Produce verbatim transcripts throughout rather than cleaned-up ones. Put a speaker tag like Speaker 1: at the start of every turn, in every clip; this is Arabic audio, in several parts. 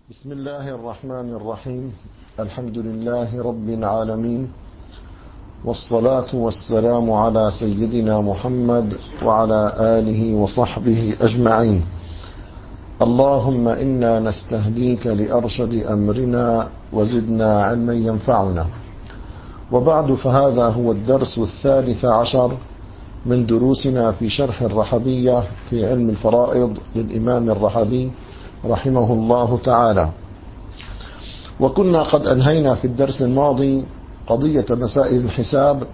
Speaker 1: بسم الله الرحمن الرحيم. الحمد لله رب العالمين، والصلاة والسلام على سيدنا محمد وعلى آله وصحبه أجمعين. اللهم إنا نستهديك لأرشد أمرنا وزدنا علما ينفعنا. وبعد، فهذا هو الدرس الثالث عشر من دروسنا في شرح الرحبية في علم الفرائض للإمام الرحبي رحمه الله تعالى. وكنا قد أنهينا في الدرس الماضي قضية مسائل الحساب،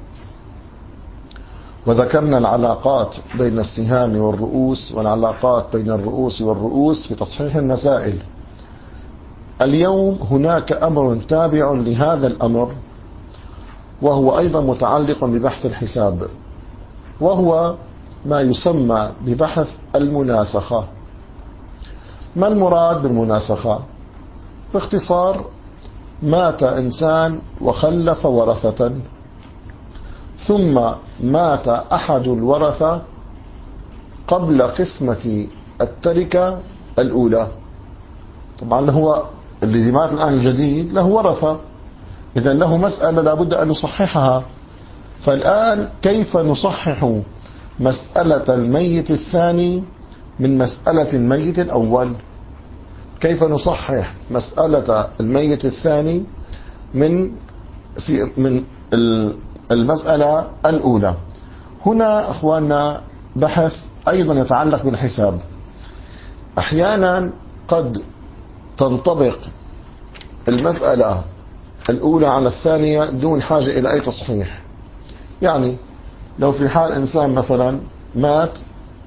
Speaker 1: وذكرنا العلاقات بين السهام والرؤوس والعلاقات بين الرؤوس والرؤوس في تصحيح المسائل. اليوم هناك أمر تابع لهذا الأمر، وهو أيضا متعلق ببحث الحساب، وهو ما يسمى ببحث المناسخة. ما المراد بالمناسخة؟ باختصار، مات إنسان وخلف ورثة، ثم مات أحد الورثة قبل قسمة التركة الأولى. طبعا هو الذي مات الآن الجديد له ورثة، إذن له مسألة لابد أن نصححها. فالآن كيف نصحح مسألة الميت الثاني من مسألة الميت الأول؟ كيف نصحح مسألة الميت الثاني من من المسألة الأولى؟ هنا أخواننا بحث أيضا يتعلق بالحساب. أحيانا قد تنطبق المسألة الأولى على الثانية دون حاجة إلى أي تصحيح. يعني لو في حال إنسان مثلا مات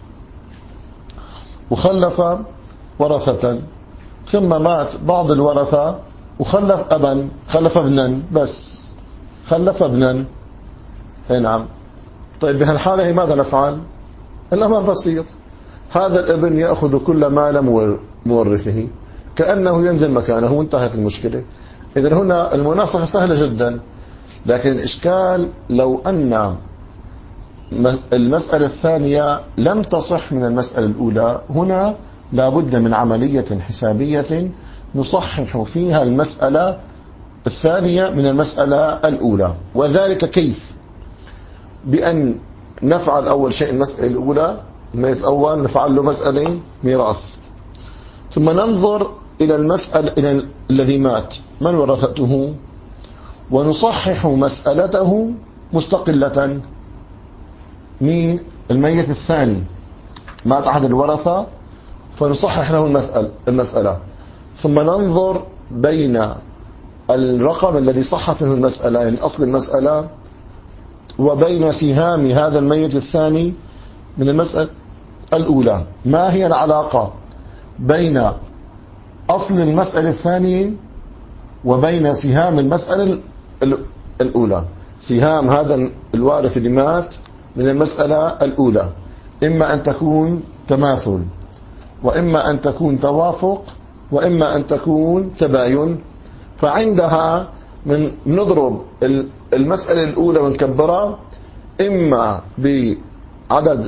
Speaker 1: وخلف ورثة، ثم مات بعض الورثة وخلف أبا، خلف ابنا، بس خلف ابنا. نعم. طيب بهالحالة ماذا نفعل؟ الأمر بسيط، هذا الابن يأخذ كل مال مورثه كأنه ينزل مكانه وانتهت المشكلة. إذن هنا المناسخة سهلة جدا، لكن الإشكال لو أن المسألة الثانية لم تصح من المسألة الأولى، هنا لابد من عملية حسابية نصحح فيها المسألة الثانية من المسألة الأولى. وذلك كيف؟ بأن نفعل أول شيء المسألة الأولى، الميت الأول نفعل له مسألة ميراث، ثم ننظر إلى المسألة إلى الذي مات من ورثته، ونصحح مسألته مستقلة. مين؟ الميت الثاني مات أحد الورثة، فنصحح له المسألة, المسألة ثم ننظر بين الرقم الذي صحت منه المسألة، يعني أصل المسألة، وبين سهام هذا الميت الثاني من المسألة الأولى. ما هي العلاقة بين أصل المسألة الثانية وبين سهام المسألة الأولى؟ سهام هذا الوارث اللي مات من المسألة الأولى إما أن تكون تماثل، وإما أن تكون توافق، وإما أن تكون تباين. فعندها من نضرب المسألة الأولى ونكبرها إما بعدد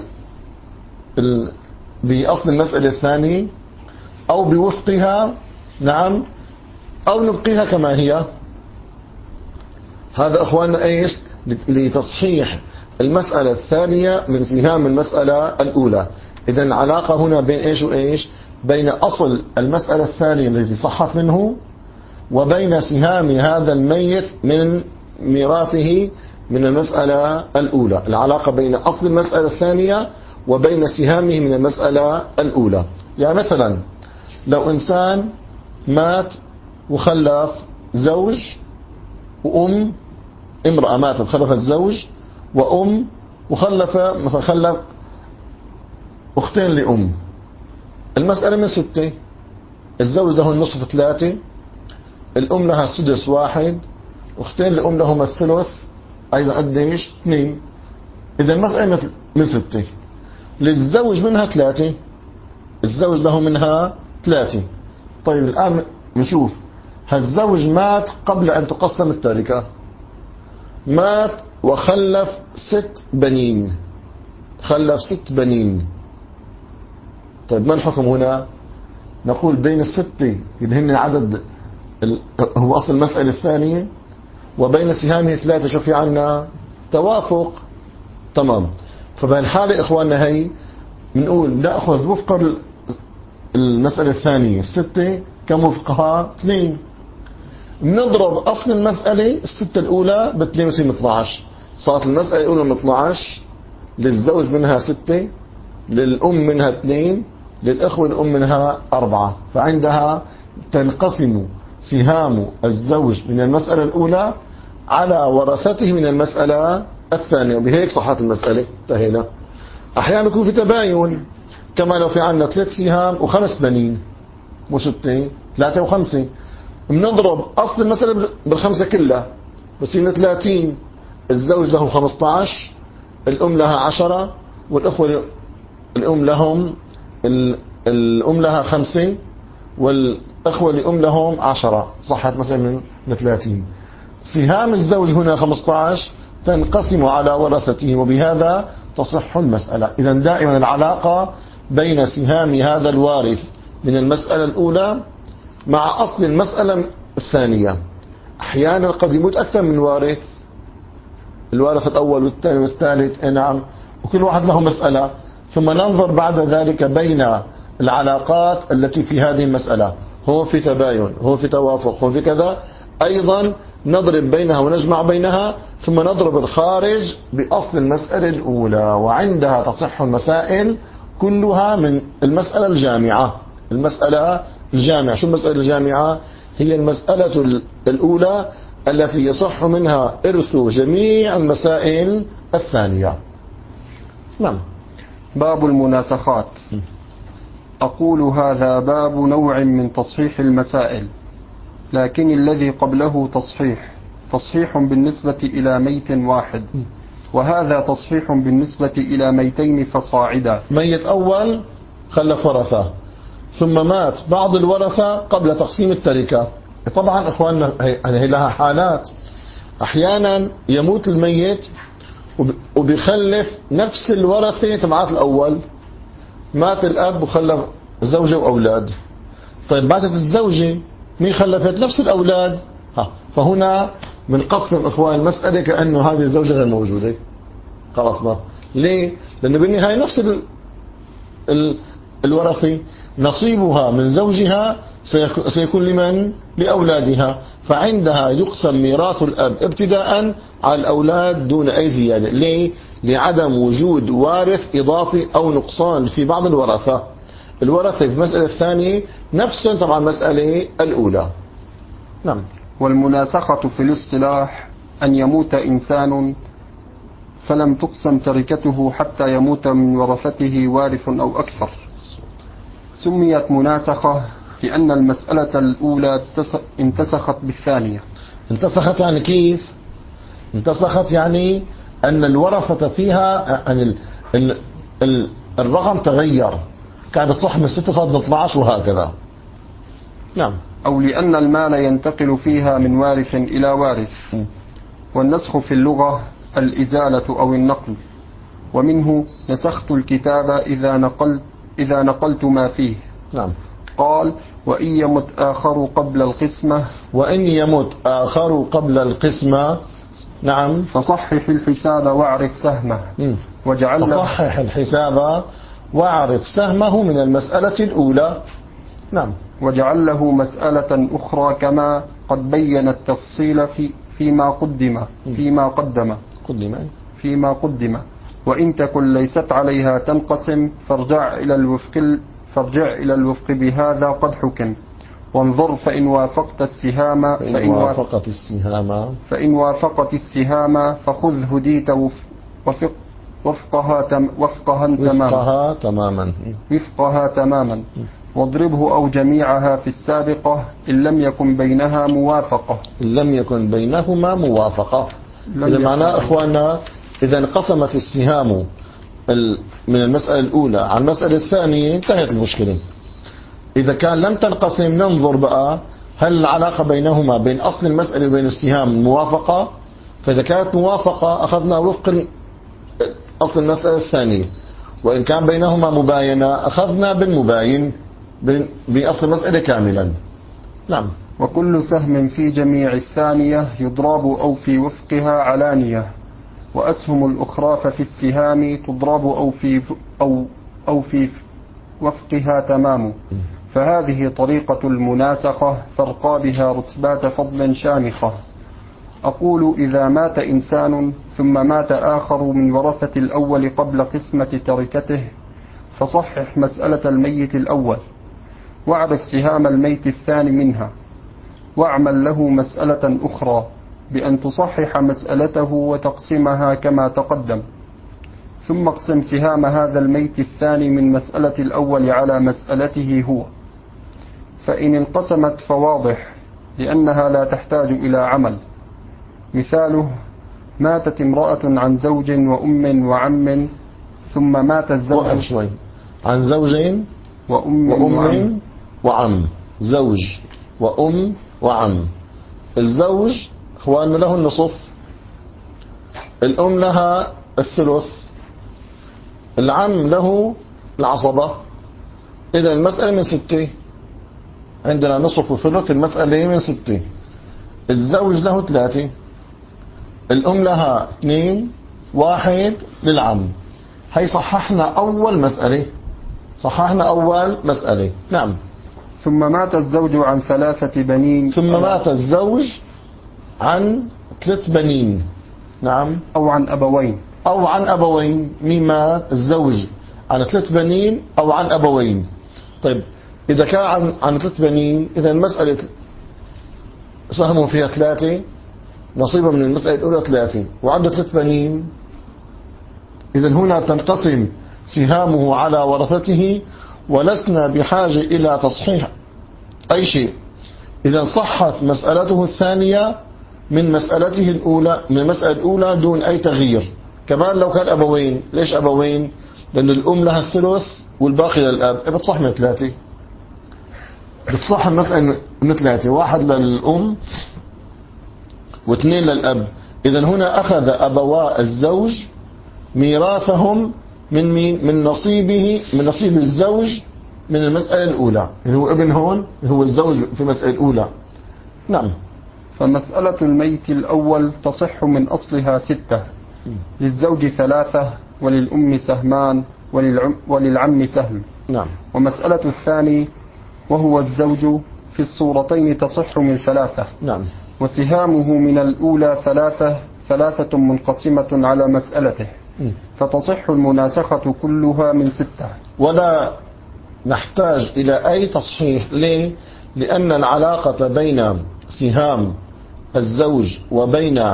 Speaker 1: بأصل المسألة الثانية، أو بوفقها، نعم، أو نبقيها كما هي. هذا أخواننا إيش؟ لتصحيح المسألة الثانية من سهام المسألة الأولى. إذن العلاقة هنا بين إيش وإيش؟ بين أصل المسألة الثانية التي صحت منه، وبين سهام هذا الميت من ميراثه من المسألة الأولى. العلاقة بين أصل المسألة الثانية وبين سهامه من المسألة الأولى. يعني مثلا لو إنسان مات وخلف زوج وأم، امرأة ماتت خلفت زوج وأم، وخلف مثلا خلف أختين لأم. المسألة من ستة، الزوج له النصف ثلاثة، الأم لها السدس واحد، أختين لأم لهم الثلث أيضا قديش؟ اثنين. إذا المسألة من ستة، للزوج منها ثلاثة، الزوج له منها ثلاثة. طيب الآن نشوف، هالزوج مات قبل أن تقسم التركة، مات وخلف ست بنين، خلف ست بنين. طيب ما الحكم هنا؟ نقول بين الستة اللي هن عدد هو أصل المسألة الثانية وبين سهامه ثلاثة شو في عنا توافق. تمام. فبهالحالة إخواننا هي بنقول نأخذ وفق المسألة الثانية الستة كم وفقها اثنين، بنضرب أصل المسألة الستة الأولى باثنين ويصير اثني عشر. صارت المسألة الأولى من اثني عشر، للزوج منها ستة، للأم منها اثنين، للأخوة الأم منها أربعة. فعندها تنقسم سهام الزوج من المسألة الأولى على ورثته من المسألة الثانية، وبهيك صحت المسألة. انتهينا. أحيانا يكون في تباين، كما لو في عندنا ثلاث سهام وخمس بنين، مو ستة، ثلاثة وخمسة، بنضرب أصل المسألة بالخمسة كلها بصير ثلاثين. الزوج له خمسة عشر، الأم لها عشرة، والأخوة الأم لهم الأم لها خمسة، والأخوة الأم لهم عشرة. صحت مثلا من ثلاثين. سهام الزوج هنا خمسة عشر تنقسم على ورثته، وبهذا تصح المسألة. إذا دائما العلاقة بين سهام هذا الوارث من المسألة الأولى مع أصل المسألة الثانية. أحيانا قد يموت أكثر من وارث، الوارث الأول والثاني والثالث، نعم، وكل واحد له مسألة، ثم ننظر بعد ذلك بين العلاقات التي في هذه المسألة، هو في تباين، هو في توافق، هو في كذا، أيضا نضرب بينها ونجمع بينها، ثم نضرب الخارج بأصل المسألة الأولى، وعندها تصح المسائل كلها من المسألة الجامعة. المسألة الجامعة، شو المسألة الجامعة؟ هي المسألة الأولى التي يصح منها إرث جميع المسائل الثانية. نعم.
Speaker 2: باب المناسخات. أقول هذا باب نوع من تصحيح المسائل، لكن الذي قبله تصحيح تصحيح بالنسبة إلى ميت واحد، وهذا تصحيح بالنسبة إلى ميتين فصاعدا.
Speaker 1: ميت أول خلف ورثة، ثم مات بعض الورثة قبل تقسيم التركة. طبعا إخواننا هي لها حالات، أحيانا يموت الميت وبيخلف نفس الورثة تبعات الأول. مات الأب وخلف زوجة وأولاد، طيب ماتت الزوجة، مين خلفت؟ نفس الأولاد. ها، فهنا بنقسم إخوان المسألة كأنه هذه الزوجة غير موجودة، خلاص. ما ليه؟ لأنه بالنهاية نفس ال... ال... الورثة نصيبها من زوجها سيكون لمن؟ لأولادها. فعندها يقسم ميراث الأب ابتداء على الأولاد دون أي زيادة. ليه؟ لعدم وجود وارث إضافي أو نقصان في بعض الورثة. الورثة في المسألة الثانية نفسهم طبعا المسألة الأولى. نعم.
Speaker 2: والمناسخة في الاصطلاح أن يموت إنسان فلم تقسم تركته حتى يموت من ورثته وارث أو أكثر. سميت مناسخة لأن المسألة الأولى انتسخت بالثانية.
Speaker 1: انتسخت يعني كيف؟ انتسخت يعني أن الورثة فيها أن ال ال ال الرقم تغير، كانت صح من ستة صارت من اثني عشر وهكذا. نعم.
Speaker 2: أو لأن المال ينتقل فيها من وارث إلى وارث. والنسخ في اللغة الإزالة أو النقل، ومنه نسخت الكتاب إذا نقلت إذا نقلت ما فيه.
Speaker 1: نعم.
Speaker 2: قال وإن يمت آخر قبل القسمة
Speaker 1: وإن يمت آخر قبل القسمة. نعم.
Speaker 2: فصحح الحساب واعرف سهمه.
Speaker 1: وجعل فصحح الحساب واعرف سهمه من المسألة الأولى. نعم.
Speaker 2: وجعل له مسألة أخرى كما قد بين التفصيل في فيما قدم فيما قدم
Speaker 1: قدم
Speaker 2: فيما قدم وإن تكن ليست عليها تنقسم فارجع إلى الوفق فارجع إلى الوفق بهذا قد حكم. وانظر فإن وافقت السهام
Speaker 1: فإن, فإن وافقت السهام
Speaker 2: فإن وافقت السهام فخذ هديت وفق وفقها تم وفقها تماما
Speaker 1: وفقها تماما
Speaker 2: وفقها تماما واضربه أو جميعها في السابقة إن لم يكن بينها موافقة
Speaker 1: إن لم يكن بينهما موافقة. إذا معناه إخواننا إذا انقسمت السهام من المسألة الأولى عن المسألة الثانية انتهت المشكلة. إذا كان لم تنقسم ننظر بقى هل العلاقة بينهما بين أصل المسألة وبين السهام موافقة، فإذا كانت موافقة أخذنا وفق أصل المسألة الثانية، وإن كان بينهما مباينة أخذنا بالمباين بأصل المسألة كاملا. نعم.
Speaker 2: وكل سهم في جميع الثانية يضرب أو في وفقها علانية، وأسهم الأخرى ففي السهام تضرب أو في أو أو في وفقها تمام. فهذه طريقة المناسخة فارقى بها رتبات فضل شامخة. أقول إذا مات إنسان ثم مات آخر من ورثة الأول قبل قسمة تركته، فصحح مسألة الميت الأول، واعرف سهام الميت الثاني منها، واعمل له مسألة أخرى بأن تصحح مسألته وتقسمها كما تقدم، ثم اقسم سهام هذا الميت الثاني من مسألة الأول على مسألته هو. فإن انقسمت فواضح لأنها لا تحتاج إلى عمل. مثاله: ماتت امرأة عن زوج وأم وعم، ثم مات الزوج
Speaker 1: شوي عن زوجين
Speaker 2: وأم,
Speaker 1: وأم
Speaker 2: وعم.
Speaker 1: وعم. زوج وأم وعم. الزوج اخواننا له النصف، الأم لها الثلث، العم له العصبة. إذا المسألة من ستة، عندنا نصف وثلث، المسألة من ستة. الزوج له ثلاثة، الأم لها اثنين، واحد للعم. هي صححنا أول مسألة، صححنا أول مسألة. نعم.
Speaker 2: ثم مات الزوج عن ثلاثة بنين،
Speaker 1: ثم مات الزوج عن ثلاث بنين. نعم.
Speaker 2: أو عن أبوين.
Speaker 1: أو عن أبوين. مين مات؟ الزوج عن ثلاث بنين أو عن أبوين. طيب إذا كان عن عن ثلاث بنين، إذا المسألة سهموا فيها ثلاثة، نصيبه من المسألة الأولى ثلاثة، وعنده ثلاث بنين، إذا هنا تنقسم سهامه على ورثته، ولسنا بحاجة إلى تصحيح أي شيء. إذا صحت مسألته الثانية من مسألته الأولى، من المسألة الأولى دون أي تغيير. كمان لو كان أبوين. ليش أبوين؟ لأن الأم لها الثلث والباقي للأب، بتصح من ثلاثة، بتصح المسألة من ثلاثة، واحد للأم واثنين للأب. إذا هنا أخذ أبواء الزوج ميراثهم من مين؟ من نصيبه، من نصيب الزوج من المسألة الأولى، اللي هو ابن هون هو الزوج في المسألة الأولى. نعم.
Speaker 2: فمسألة الميت الأول تصح من أصلها ستة، للزوج ثلاثة، وللأم سهمان، وللعم, وللعم سهم.
Speaker 1: نعم.
Speaker 2: ومسألة الثاني وهو الزوج في الصورتين تصح من ثلاثة.
Speaker 1: نعم.
Speaker 2: وسهامه من الأولى ثلاثة، ثلاثة منقسمة على مسألته، فتصح المناسخة كلها من ستة.
Speaker 1: ولا نحتاج إلى أي تصحيح. ليه؟ لأن العلاقة بين سهام الزوج وبين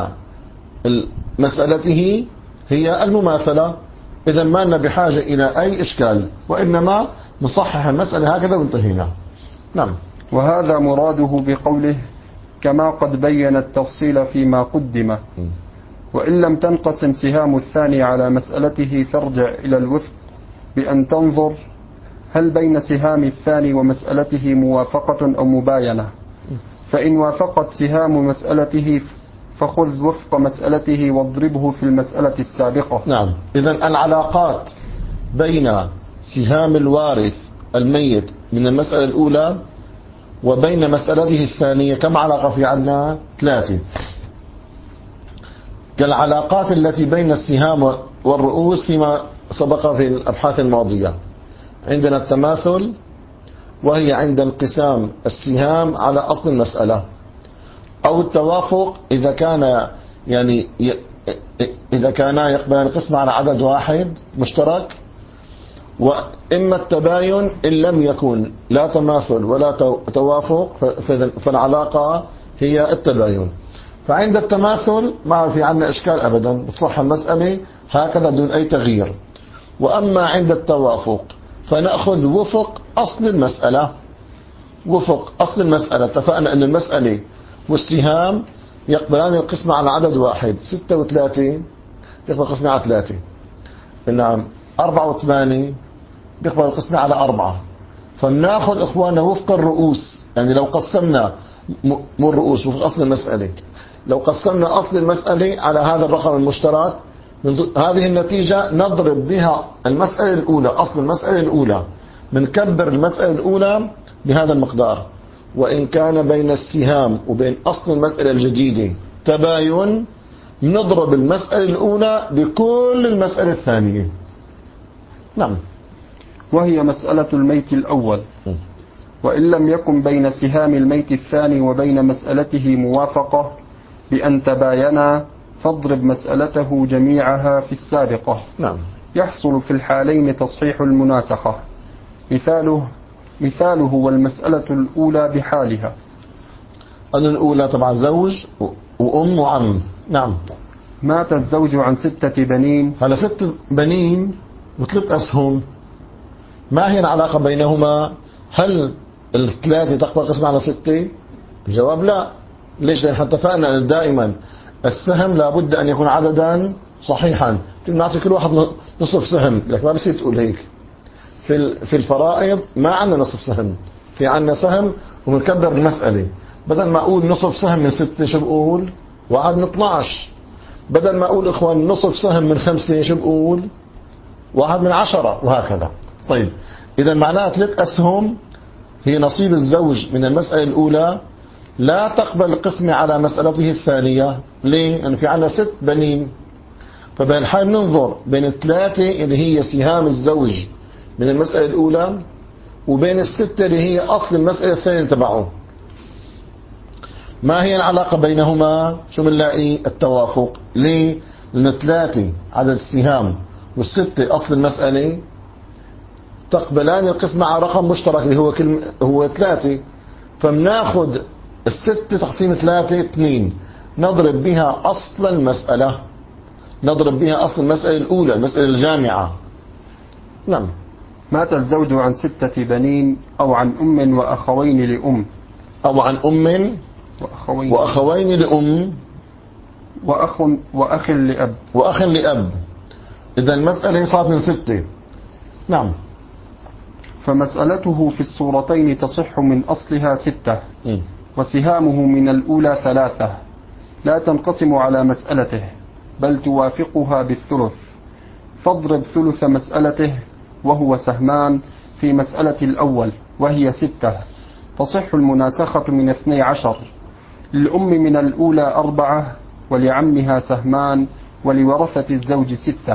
Speaker 1: مسألته هي المماثلة. إذا ما لنا بحاجة إلى أي إشكال، وإنما نصحح المسألة هكذا وانتهينا. نعم.
Speaker 2: وهذا مراده بقوله كما قد بين التفصيل فيما قدم. وإن لم تنقسم سهام الثاني على مسألته فارجع إلى الوفق بأن تنظر هل بين سهام الثاني ومسألته موافقة أو مباينة. فإن وافقت سهام مسألته فخذ وفق مسألته واضربه في المسألة السابقة.
Speaker 1: نعم. إذن العلاقات بين سهام الوارث الميت من المسألة الأولى وبين مسألته الثانية كم علاقة في عنا؟ ثلاثة. كالعلاقات التي بين السهام والرؤوس فيما سبق في الأبحاث الماضية. عندنا التماثل، وهي عند انقسام السهام على أصل المسألة، أو التوافق إذا كان يعني إذا كانا يقبلان القسم على عدد واحد مشترك، وإما التباين إن لم يكن لا تماثل ولا توافق فالعلاقة هي التباين. فعند التماثل ما في عنا إشكال أبدا، بتصح المسألة هكذا دون أي تغيير. وأما عند التوافق فنأخذ وفق أصل المسألة، وفق أصل المسألة. اتفقنا أن المسألة والسهام يقبلان القسمة على عدد واحد، ستة وثلاثة يقبل القسمة على ثلاثة. نعم. أربعة وثمانية يقبل القسمة على أربعة. فبناخذ إخواننا وفق الرؤوس، يعني لو قسمنا مو الرؤوس وفق أصل المسألة، لو قسمنا أصل المسألة على هذا الرقم المشترك، من هذه النتيجة نضرب بها المسألة الأولى، أصل المسألة الأولى بنكبر المسألة الأولى بهذا المقدار. وإن كان بين السهام وبين أصل المسألة الجديدة تباين، نضرب المسألة الأولى بكل المسألة الثانية. نعم.
Speaker 2: وهي مسألة الميت الأول. وإن لم يكن بين سهام الميت الثاني وبين مسألته موافقة بأن تباينا، فاضرب مسألته جميعها في السابقة.
Speaker 1: نعم.
Speaker 2: يحصل في الحالين تصحيح المناسخة. مثاله مثاله والمسألة الأولى بحالها.
Speaker 1: أن الأولى طبعا زوج وأم وعم. نعم.
Speaker 2: مات الزوج عن ستة بنين.
Speaker 1: هلا ست بنين وثلاث أسهم، ما هي العلاقة بينهما؟ هل الثلاثة تقبل قسمة على ستة؟ الجواب لا. ليش؟ لأن اتفقنا أن دائما السهم لابد أن يكون عددا صحيحا. نعطي كل واحد نصف سهم، لك ما بصير تقول هيك. في في الفرائض ما عندنا نصف سهم، في عندنا سهم ومنكبر المسألة. بدل ما أقول نصف سهم من ستة شو بقول؟ واحد من اثناش. بدل ما أقول إخوان نصف سهم من خمسة شو بقول؟ واحد من عشرة، وهكذا. طيب إذا معناها ثلاث أسهم هي نصيب الزوج من المسألة الأولى، لا تقبل القسمة على مسألته الثانية. ليه؟ لأن يعني في عندنا ست بنين، فبين الحال ننظر بين الثلاثة اللي هي سهام الزوج من المسألة الأولى وبين الستة اللي هي أصل المسألة الثانية تبعه. ما هي العلاقة بينهما؟ شو بنلاقي؟ التوافق. ليه؟ لأن ثلاثة عدد السهام والستة أصل المسألة تقبلان القسمة على رقم مشترك اللي هو كلمة هو ثلاثة، فبناخذ الستة تقسيم ثلاثة اثنين، نضرب بها أصل المسألة، نضرب بها أصل المسألة الأولى، المسألة الجامعة. نعم.
Speaker 2: مات الزوج عن ستة بنين أو عن أم وأخوين لأم،
Speaker 1: أو عن أم
Speaker 2: وأخوين,
Speaker 1: وأخوين لأم
Speaker 2: وأخ وأخ لأب
Speaker 1: وأخ لأب. إذا المسألة صارت من ستة. نعم.
Speaker 2: فمسألته في الصورتين تصح من أصلها ستة،
Speaker 1: م.
Speaker 2: وسهامه من الأولى ثلاثة، لا تنقسم على مسألته بل توافقها بالثلث. فاضرب ثلث مسألته وهو سهمان في مسألة الأول وهي ستة، تصح المناسخة من اثني عشر. للأم من الأولى أربعة، ولعمها سهمان، ولورثة الزوج ستة.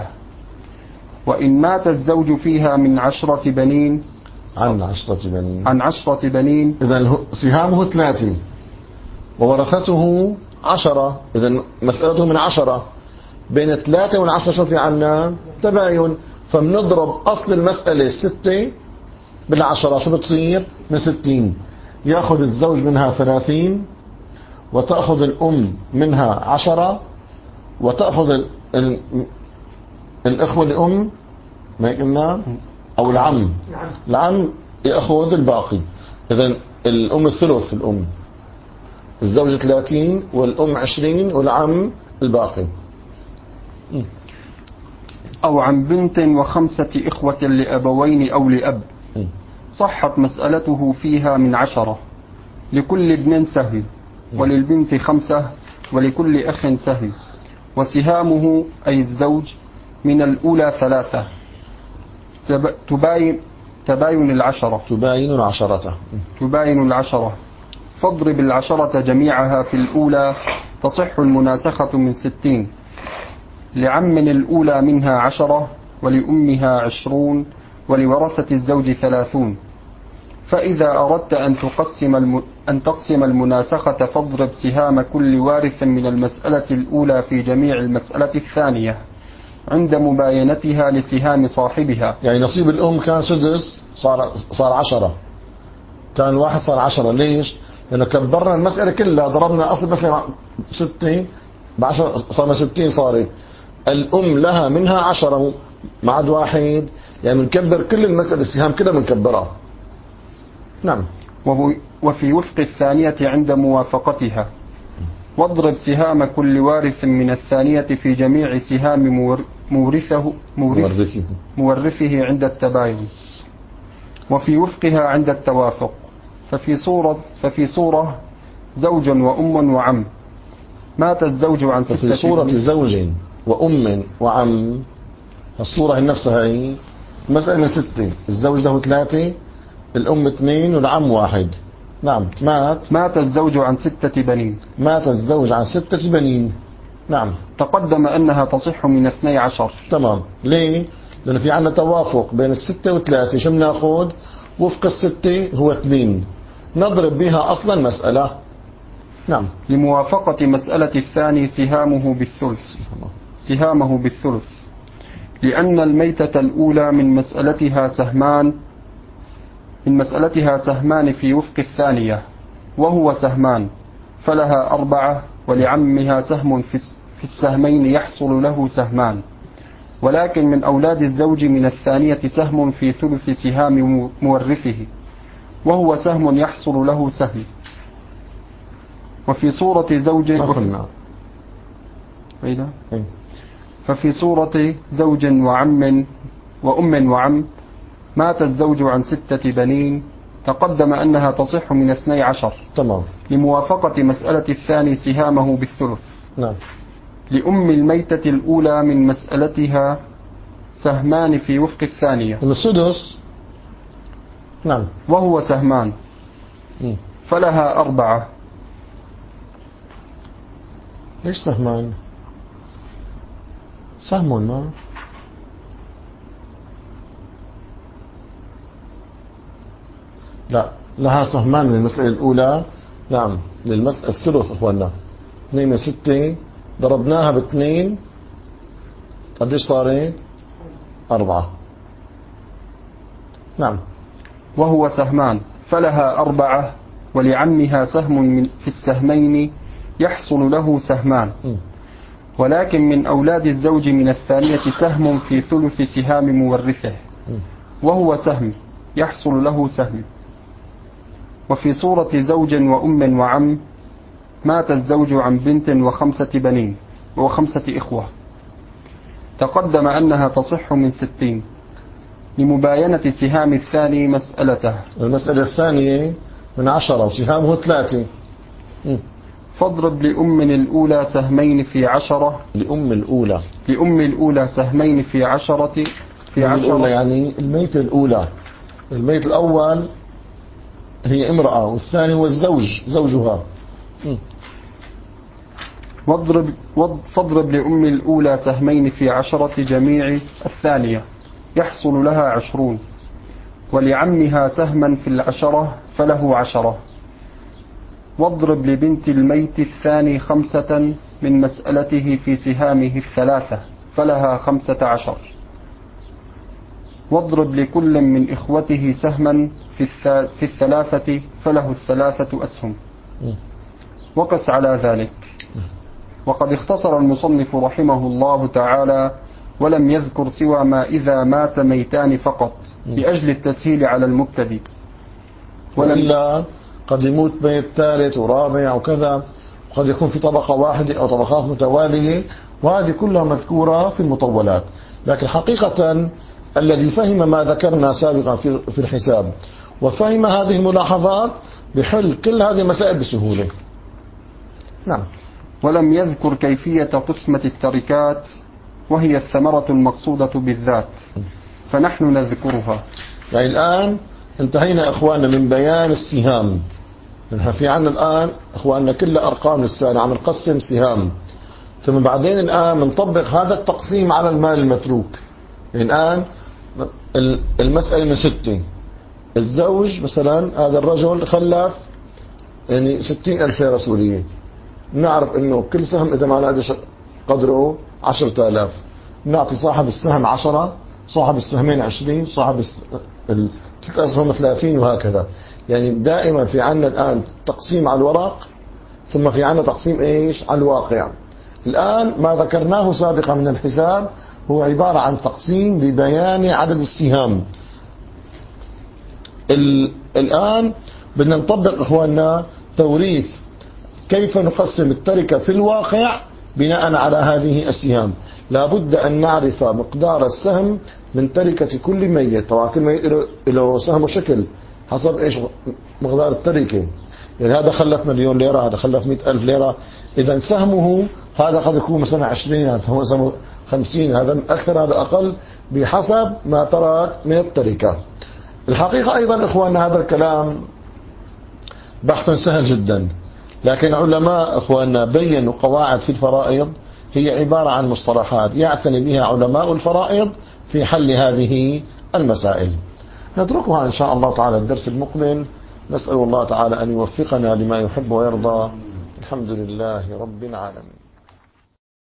Speaker 2: وإن مات الزوج فيها من عشرة بنين
Speaker 1: عن عشرة بنين
Speaker 2: عن عشرة بنين
Speaker 1: إذا سهامه ثلاثة وورثته عشرة، إذا مسألته من عشرة. بين ثلاثة والعشرة شو في عنا؟ تباين. فبنضرب أصل المسألة ستة بالعشرة، شو بتصير؟ من ستين. يأخذ الزوج منها ثلاثين، وتأخذ الأم منها عشرة، وتأخذ ال... ال... الإخوة الأم ما قلنا أو العم العم يأخذ الباقي. إذن الأم الثلث، الأم الزوج ثلاثين والأم عشرين والعم الباقي.
Speaker 2: أو عن بنت وخمسة إخوة لأبوين أو لأب، صحت مسألته فيها من عشرة. لكل ابن سهم، وللبنت خمسة، ولكل أخ سهم. وسهامه أي الزوج من الأولى ثلاثة، تباين تباين العشرة
Speaker 1: تباين العشرة
Speaker 2: تباين العشرة. فاضرب العشرة جميعها في الأولى، تصح المناسخة من ستين. لعم الأولى منها عشرة، ولأمها عشرون، ولورثة الزوج ثلاثون. فإذا أردت أن تقسم الم... أن تقسم المناسخة، فاضرب سهام كل وارث من المسألة الأولى في جميع المسألة الثانية عند مباينتها لسهام صاحبها.
Speaker 1: يعني نصيب الأم كان سدس، صار صار عشرة. كان واحد صار عشرة. ليش؟ لأنه كبرنا المسألة كلها، ضربنا أصل مثلا ستين بعشرة صار ستين. صارت الأم لها منها عشرة ما عاد واحد، يعني بنكبر كل المسألة، السهام كلها بنكبرها. نعم.
Speaker 2: وفي وفق الثانية عند موافقتها. واضرب سهام كل وارث من الثانية في جميع سهام مورثه مورثه, مورثه عند التباين، وفي وفقها عند التوافق. ففي صورة ففي صورة زوج وأم وعم. مات الزوج عن ستة.
Speaker 1: في صورة زوج وأم وعم، الصورة نفسها هي المسألة من ستة، الزوج له ثلاثة، الأم اثنين والعم واحد. نعم. مات
Speaker 2: مات الزوج عن ستة بنين.
Speaker 1: مات الزوج عن ستة بنين. نعم.
Speaker 2: تقدم أنها تصح من اثني عشر.
Speaker 1: تمام. ليه؟ لأنه في عندنا توافق بين الستة وثلاثة. شو بناخذ؟ وفق الستة هو اثنين، نضرب بها أصلا مسألة. نعم.
Speaker 2: لموافقة مسألة الثاني سهامه بالثلث سهامه بالثلث لأن الميتة الأولى من مسألتها سهمان من مسألتها سهمان في وفق الثانية، وهو سهمان فلها أربعة، ولعمها سهم في السهمين يحصل له سهمان، ولكن من أولاد الزوج من الثانية سهم في ثلث سهام مورثه، وهو سهم يحصل له سهم. وفي صورة زوج ففي صورة زوج وعم وأم وعم مات الزوج عن ستة بنين، تقدم أنها تصح من اثني عشر.
Speaker 1: تمام.
Speaker 2: لموافقة مسألة الثاني سهامه بالثلث.
Speaker 1: نعم.
Speaker 2: لأم الميتة الأولى من مسألتها سهمان في وفق الثانية.
Speaker 1: السدس. نعم.
Speaker 2: وهو سهمان م. فلها أربعة.
Speaker 1: ليش سهمان؟ سهم ما لا، لها سهمان من المسألة الأولى. نعم. للمسألة الثلث أخوانا، اثنين من ستة ضربناها باثنين قديش صارت؟ أربعة. نعم.
Speaker 2: وهو سهمان فلها أربعة، ولعمها سهم من في السهمين يحصل له سهمان، م. ولكن من أولاد الزوج من الثانية سهم في ثلث سهام مورثه، م. وهو سهم يحصل له سهم. وفي صورة زوج وأم وعم مات الزوج عن بنت وخمسة بنين وخمسة إخوة، تقدم أنها تصح من ستين، لمباينة سهام الثاني مسألته.
Speaker 1: المسألة الثانية من عشرة وسهامه ثلاثة. م.
Speaker 2: فاضرب لأم الأولى سهمين في عشرة.
Speaker 1: لأم الأولى
Speaker 2: لأم الأولى سهمين في عشرة في عشرة
Speaker 1: يعني الميت الأولى. الميت الأول هي امرأة، والثاني هو الزوج زوجها. م.
Speaker 2: واضرب فاضرب لأم الأولى سهمين في عشرة جميع الثانية يحصل لها عشرون، ولعمها سهما في العشرة فله عشرة. واضرب لبنت الميت الثاني خمسة من مسألته في سهامه الثلاثة فلها خمسة عشر. واضرب لكل من إخوته سهما في الثلاثة فله الثلاثة أسهم. وقس على ذلك. وقد اختصر المصنف رحمه الله تعالى ولم يذكر سوى ما إذا مات ميتان فقط لأجل التسهيل على المبتدئ،
Speaker 1: وإلا قد يموت ميت ثالث ورابع وكذا، وقد يكون في طبقة واحدة أو طبقات متوالية، وهذه كلها مذكورة في المطولات. لكن حقيقة الذي فهم ما ذكرنا سابقا في الحساب وفهم هذه الملاحظات بحل كل هذه المسائل بسهولة. نعم.
Speaker 2: ولم يذكر كيفية قسمة التركات، وهي الثمرة المقصودة بالذات، فنحن نذكرها.
Speaker 1: يعني الآن انتهينا إخواننا من بيان السهام. نحن في عنا الآن إخواننا كل أرقام للسنة عم نقسم سهام، ثم بعدين الآن بنطبق هذا التقسيم على المال المتروك. يعني الآن المسألة من ستة، الزوج مثلا هذا الرجل خلف يعني ستين ألف ليرة سورية، نعرف انه كل سهم اذا ما قديش قدره عشرة آلاف، نعطي صاحب السهم عشرة، صاحب السهمين عشرين، صاحب الثلاث اسهم ثلاثين، وهكذا. يعني دائما في عنا الان تقسيم على الورق، ثم في عنا تقسيم ايش على الواقع. الان ما ذكرناه سابقا من الحساب هو عبارة عن تقسيم ببيان عدد السهام. الان بدنا نطبق اخواننا توريث، كيف نقسم التركة في الواقع بناء على هذه السهام. لابد أن نعرف مقدار السهم من تركة كل ميت. طبعا كل ميت له سهم وشكل حسب إيش مقدار التركة. يعني هذا خلف مليون ليرة، هذا خلف مئة ألف ليرة، إذا سهمه هذا قد يكون مثلا عشرين، هذا هو سهمه خمسين، هذا أكثر هذا أقل بحسب ما ترك من التركة. الحقيقة أيضا إخواننا هذا الكلام بحث سهل جدا، لكن علماء إخواننا بينوا قواعد في الفرائض هي عبارة عن مصطلحات يعتني بها علماء الفرائض في حل هذه المسائل. نتركها إن شاء الله تعالى الدرس المقبل. نسأل الله تعالى أن يوفقنا لما يحب ويرضى. الحمد لله رب العالمين.